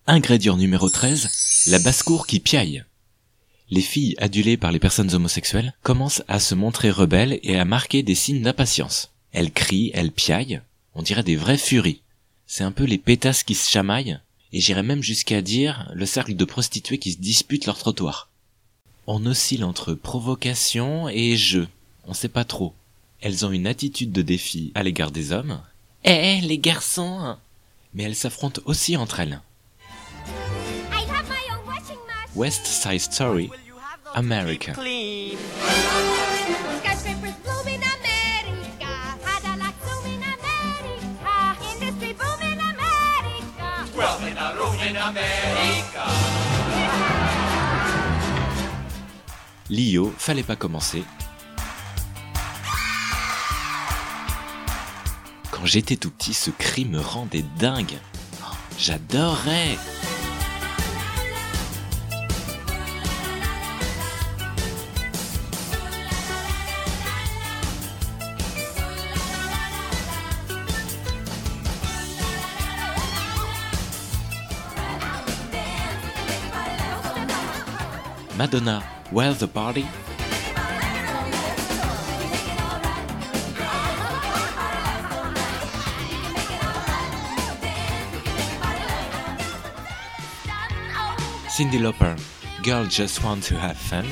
Ingrédient numéro 13, la basse-cour qui piaille. Les filles adulées par les personnes homosexuelles commencent à se montrer rebelles et à marquer des signes d'impatience. Elles crient, elles piaillent, on dirait des vraies furies. C'est un peu les pétasses qui se chamaillent, et j'irais même jusqu'à dire le cercle de prostituées qui se disputent leur trottoir. On oscille entre provocation et jeu, on sait pas trop. Elles ont une attitude de défi à l'égard des hommes. Les garçons! Mais elles s'affrontent aussi entre elles. West Side Story, America. Lio, fallait pas commencer. Quand j'étais tout petit, ce cri me rendait dingue. J'adorais. Madonna, Where's the Party? Cyndi Lauper, Girl Just Want to Have Fun.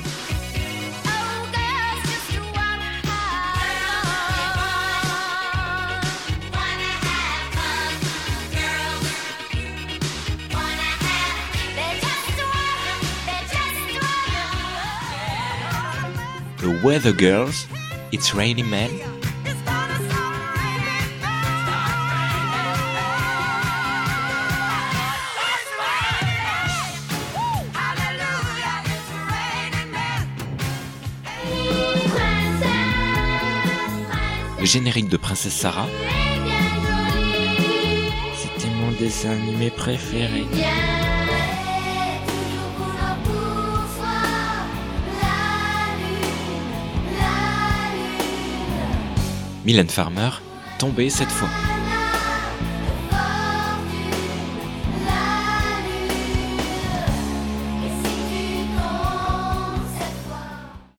The Weather Girls, It's Raining Men. Le générique de Princesse Sarah. C'était mon dessin animé préféré. Mylène Farmer, Tombée cette fois.